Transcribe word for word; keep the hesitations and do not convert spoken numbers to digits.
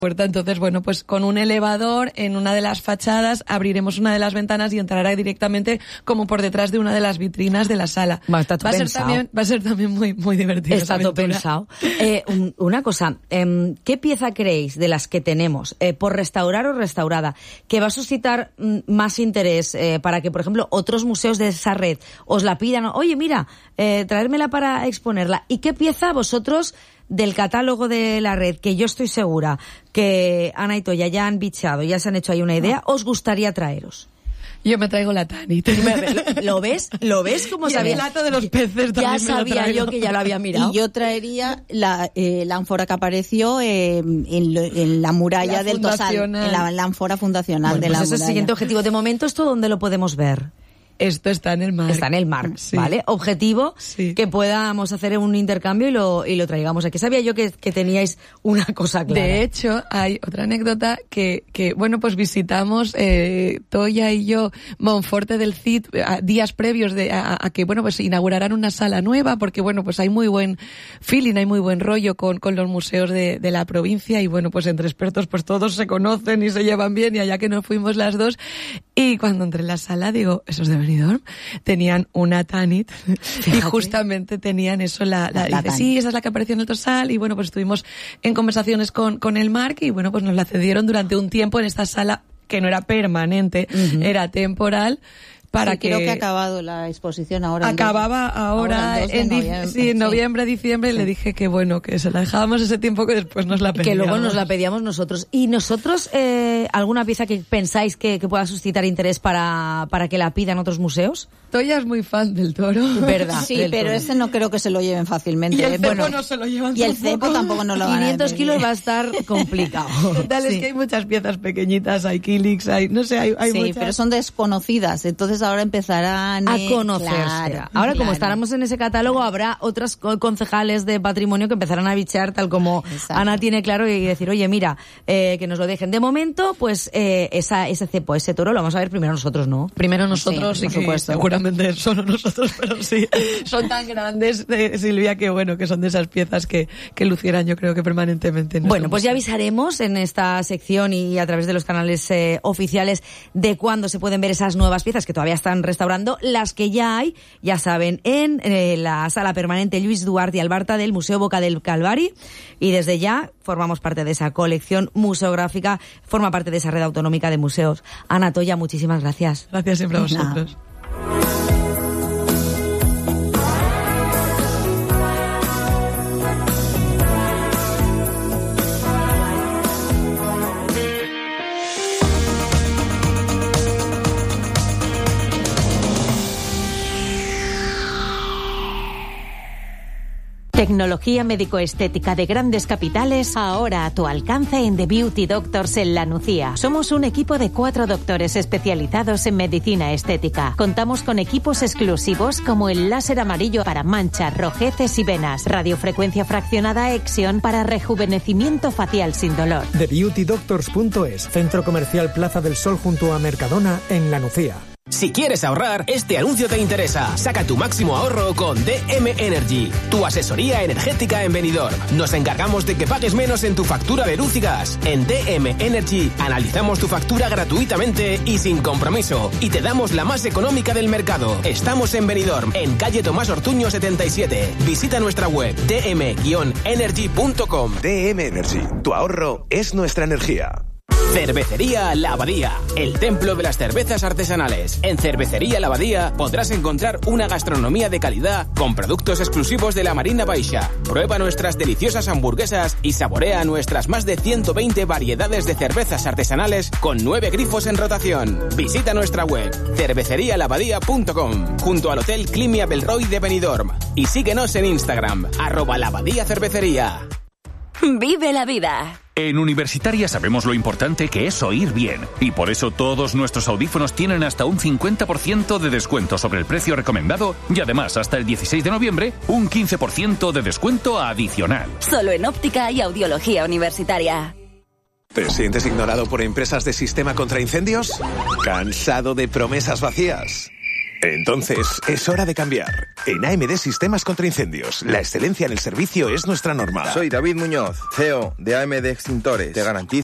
puerta. Entonces, bueno, pues con un elevador en una de las fachadas abriremos una de las ventanas y entrará directamente como por detrás de una de las vitrinas de la sala. Bueno, está todo va a ser pensado. también, va a ser también muy, muy divertido. Está todo pensado. Eh, un, una cosa, eh, ¿qué pieza creéis de las que tenemos, eh, por restaurar o restaurada, que va a suscitar mm, más interés eh, para que, por ejemplo, otros museos de esa red os la pidan? Oye, mira, eh, traérmela para exponerla. ¿Y qué pieza vosotros del catálogo de la red, que yo estoy segura que Ana y Toya ya han bicheado, ya se han hecho ahí una idea, os gustaría traeros? Yo me traigo la Tanit. ¿Lo ves? ¿Lo ves como y sabía? el plato de los peces Ya también sabía yo que ya lo había mirado. Y yo traería la, eh, la ánfora que apareció eh, en, lo, en la muralla la del Tosal, en la, la ánfora fundacional bueno, de pues la ese muralla. es el siguiente objetivo. De momento, ¿esto dónde lo podemos ver? Esto está en el mar. Está en el mar, sí. ¿vale? Objetivo, sí. que podamos hacer un intercambio y lo, y lo traigamos aquí. Sabía yo que, que teníais una cosa clara. De hecho, hay otra anécdota que, que bueno, pues visitamos, eh, Toya y yo, Monforte del Cid, a, días previos de, a, a que, bueno, pues inaugurarán una sala nueva, porque, bueno, pues hay muy buen feeling, hay muy buen rollo con, con los museos de, de la provincia, y bueno, pues entre expertos, pues todos se conocen y se llevan bien, y allá que nos fuimos las dos, y cuando entré en la sala, digo, esos de Benidorm tenían una Tanit. Fíjate. Y justamente tenían eso, la, la, la dice, sí, esa es la que apareció en el Tosal, y bueno, pues estuvimos en conversaciones con, con el Marc, y bueno, pues nos la cedieron durante un tiempo en esta sala que no era permanente, uh-huh. era temporal. Para sí, que creo que ha acabado la exposición ahora. Acababa dos, ahora, ahora en, en noviembre, sí, en noviembre, diciembre, sí. Le dije que bueno, que se la dejábamos ese tiempo que después nos la pedíamos. Que luego nos la pedíamos nosotros. ¿Y nosotros, eh, alguna pieza que pensáis que, que pueda suscitar interés para, para que la pidan otros museos? Toya es muy fan del toro. ¿Verdad? Sí, pero toro. Ese no creo que se lo lleven fácilmente. Y el cepo bueno, no se lo llevan Y el cepo tampoco no lo van a quinientos kilos va a estar complicado. Total, sí. Es que hay muchas piezas pequeñitas, hay kilix, hay, no sé, hay, hay sí, muchas. pero son desconocidas, entonces ahora empezarán a conocerse. Claro, ahora, claro. como estaremos en ese catálogo, habrá otras concejales de patrimonio que empezarán a bichear, tal como Exacto. Ana tiene claro, y decir, oye, mira, eh, que nos lo dejen. De momento, pues, eh, esa, ese cepo, ese toro, lo vamos a ver primero nosotros, ¿no? Primero nosotros, sí, y por que supuesto. Seguramente solo nosotros, pero sí, son tan grandes, de Silvia, que bueno, que son de esas piezas que, que lucieran, yo creo que permanentemente. Bueno, pues ya avisaremos en esta sección y a través de los canales eh, oficiales de cuándo se pueden ver esas nuevas piezas que todavía están restaurando. Las que ya hay, ya saben, en eh, la sala permanente Lluís Duarte y Albarta del Museo Boca del Calvari, y desde ya formamos parte de esa colección museográfica, forma parte de esa red autonómica de museos. Ana, Toya, muchísimas gracias. Gracias siempre a vosotros. No. Tecnología médico-estética de grandes capitales, ahora a tu alcance en The Beauty Doctors en La Nucía. Somos un equipo de cuatro doctores especializados en medicina estética. Contamos con equipos exclusivos como el láser amarillo para manchas, rojeces y venas, radiofrecuencia fraccionada Exion para rejuvenecimiento facial sin dolor. The Beauty Doctors punto es, Centro Comercial Plaza del Sol junto a Mercadona en La Nucía. Si quieres ahorrar, este anuncio te interesa. Saca tu máximo ahorro con D M Energy, tu asesoría energética en Benidorm. Nos encargamos de que pagues menos en tu factura de luz y gas. En D M Energy analizamos tu factura gratuitamente y sin compromiso. Y te damos la más económica del mercado. Estamos en Benidorm, en calle Tomás Ortuño setenta y siete. Visita nuestra web d m energy punto com. D M Energy, tu ahorro es nuestra energía. Cervecería La Abadía, el templo de las cervezas artesanales. En Cervecería La Abadía podrás encontrar una gastronomía de calidad con productos exclusivos de la Marina Baixa. Prueba nuestras deliciosas hamburguesas y saborea nuestras más de ciento veinte variedades de cervezas artesanales con nueve grifos en rotación. Visita nuestra web cervecería la abadía punto com junto al Hotel Climia Belroy de Benidorm y síguenos en Instagram arroba La Abadía Cervecería. Vive la vida. En Universitaria sabemos lo importante que es oír bien y por eso todos nuestros audífonos tienen hasta un cincuenta por ciento de descuento sobre el precio recomendado y además hasta el dieciséis de noviembre un quince por ciento de descuento adicional. Solo en Óptica y Audiología Universitaria. ¿Te sientes ignorado por empresas de sistema contra incendios? ¿Cansado de promesas vacías? Entonces, es hora de cambiar. En A M D Sistemas contra Incendios, la excelencia en el servicio es nuestra norma. Soy David Muñoz, C E O de A M D Extintores. Te garantizo